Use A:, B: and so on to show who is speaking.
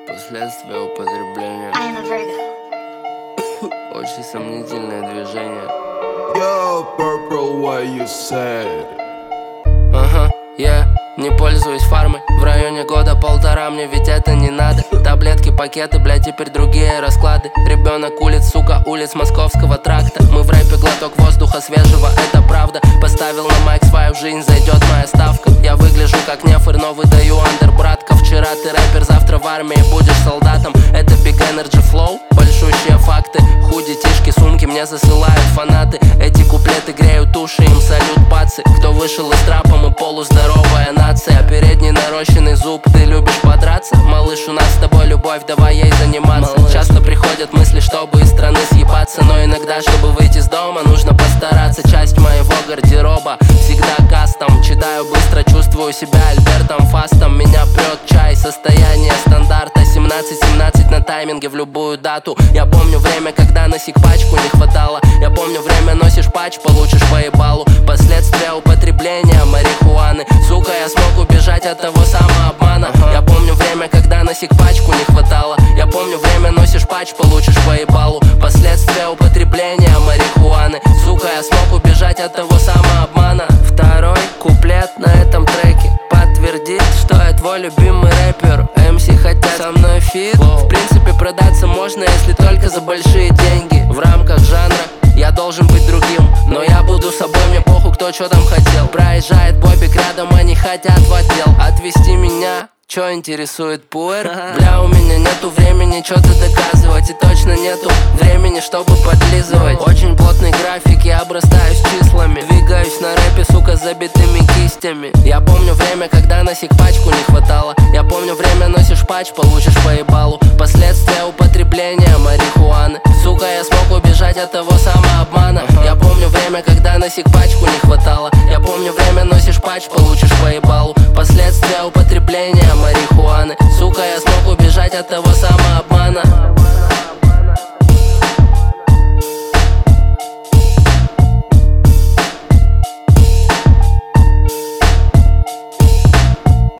A: Последствия употребления. Очень сомнительное движение.
B: Yo, Purple, what you said?
A: Ага, я не пользуюсь фармой. В районе года полтора, мне ведь это не надо. Таблетки, пакеты, блядь, теперь другие расклады. Ребенок улиц, сука, улиц Московского тракта. Мы в рэпе глоток воздуха свежего, это правда. Поставил на майк свою, в жизнь зайдет моя ставка. Я выгляжу как нефыр, но выдаю андер, братка. Вчера ты рэпер, завтра в армии будешь солдатом. Это Big Energy Flow, большущие факты. Худи, тишки, сумки мне засылают фанаты. Эти куплеты греют уши, им салют пацы. Кто вышел из трапа, мы полуздоровая нация. Передний нарощенный зуб, ты любишь подраться? Малыш, у нас с тобой любовь, давай ей заниматься. Часто приходят мысли, чтобы из страны съебаться. Но иногда, чтобы выйти из дома, нужно постараться. Часть моего гардероба всегда кастом. Читаю быстро, чувствую себя Альбертом Фастом. Меня прет чай, состояние стандарта. 17-17 на тайминге в любую дату. Я помню время, когда на сикпачку не хватало. Я помню время, носишь патч, получишь по ебалу. Последствия употребления марихуаны. Сука, я смог убежать от того самообмана. Я помню время, когда на сикпачку не хватало. Я помню время, носишь патч, получишь по ебалу. Последствия употребления марихуаны. Сука, я смог убежать от того самообмана. Второй куплет на этом треке подтвердит, что я твой любимый рэпер. MC хотят со мной фит. В принципе, продаться можно, если только за большие деньги. В рамках жанра я должен быть другим, но я буду собой, мне похуй, кто чё там хотел. Проезжает бобик рядом, они хотят в отдел отвезти меня. Чё интересует пуэр? Бля, у меня нету времени чё-то доказывать. И точно нету времени, чтобы подлизывать. Очень плотный график, я обрастаюсь числами. Двигаюсь на рэпе, сука, забитыми кистями. Я помню время, когда на сикпачку не хватало. Я помню время, носишь патч, получишь по ебалу. Последствия употребления марихуаны. Сука, я смог убежать от того самообмана. Я помню время, когда на сикпачку не хватало. Я помню время, носишь патч, получишь по ебалу. Последствия употребления марихуаны. Сука, я смог убежать от того самообмана.